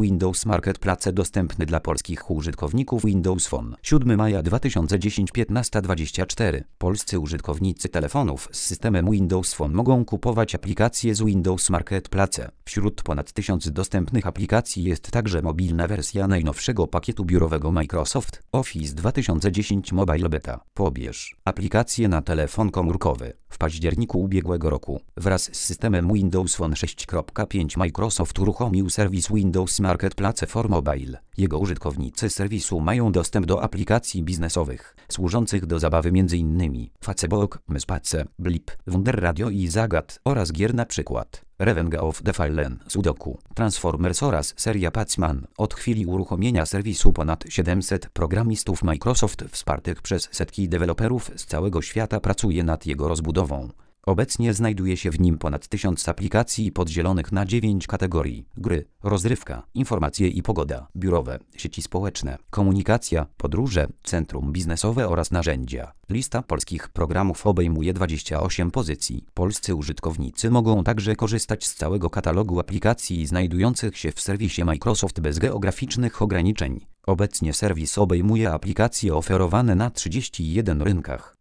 Windows Marketplace dostępny dla polskich użytkowników Windows Phone. 7 maja 2010 15:24. Polscy użytkownicy telefonów z systemem Windows Phone mogą kupować aplikacje z Windows Marketplace. Wśród ponad 1000 dostępnych aplikacji jest także mobilna wersja najnowszego pakietu biurowego Microsoft Office 2010 Mobile Beta. Pobierz aplikację na telefon komórkowy. W październiku ubiegłego roku, wraz z systemem Windows Phone 6.5 Microsoft uruchomił serwis Windows Marketplace for Mobile. Jego użytkownicy serwisu mają dostęp do aplikacji biznesowych, służących do zabawy m.in. Facebook, Mespace, Blip, Wunder Radio i Zagat oraz gier np. Revenge of the Fallen, Sudoku, Transformers oraz seria Pac-Man. Od chwili uruchomienia serwisu ponad 700 programistów Microsoft wspartych przez setki deweloperów z całego świata pracuje nad jego rozbudową. Obecnie znajduje się w nim ponad 1000 aplikacji podzielonych na 9 kategorii: gry, rozrywka, informacje i pogoda, biurowe, sieci społeczne, komunikacja, podróże, centrum biznesowe oraz narzędzia. Lista polskich programów obejmuje 28 pozycji. Polscy użytkownicy mogą także korzystać z całego katalogu aplikacji znajdujących się w serwisie Microsoft bez geograficznych ograniczeń. Obecnie serwis obejmuje aplikacje oferowane na 31 rynkach.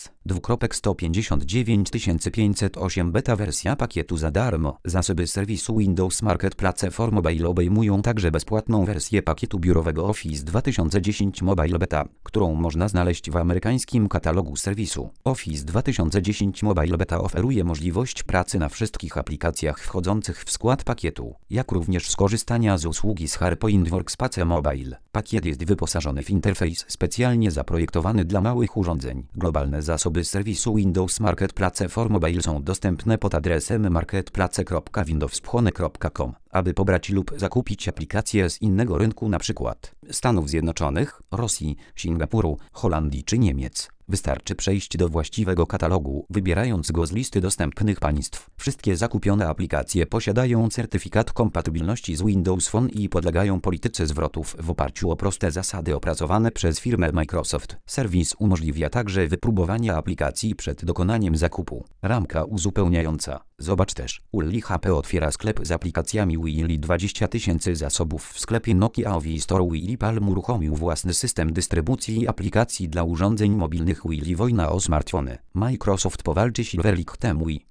S:159 508 beta wersja pakietu za darmo. Zasoby serwisu Windows Marketplace for Mobile obejmują także bezpłatną wersję pakietu biurowego Office 2010 Mobile Beta, którą można znaleźć w amerykańskim katalogu serwisu. Office 2010 Mobile Beta oferuje możliwość pracy na wszystkich aplikacjach wchodzących w skład pakietu, jak również skorzystania z usługi SharePoint Workspace Mobile. Pakiet jest wyposażony w interfejs specjalnie zaprojektowany dla małych urządzeń. Globalne zasoby serwisu Windows Marketplace for Mobile są dostępne pod adresem marketplace.windowsphone.com. Aby pobrać lub zakupić aplikacje z innego rynku, np. Stanów Zjednoczonych, Rosji, Singapuru, Holandii czy Niemiec, wystarczy przejść do właściwego katalogu, wybierając go z listy dostępnych państw. Wszystkie zakupione aplikacje posiadają certyfikat kompatybilności z Windows Phone i podlegają polityce zwrotów w oparciu o proste zasady opracowane przez firmę Microsoft. Serwis umożliwia także wypróbowanie aplikacji przed dokonaniem zakupu. Ramka uzupełniająca. Zobacz też. Willy HP otwiera sklep z aplikacjami Willy 20 000 zasobów w sklepie Nokia Ovi Store. Willy Palm uruchomił własny system dystrybucji aplikacji dla urządzeń mobilnych Willy. Wojna o smartfony. Microsoft powalczy Silver Lake temu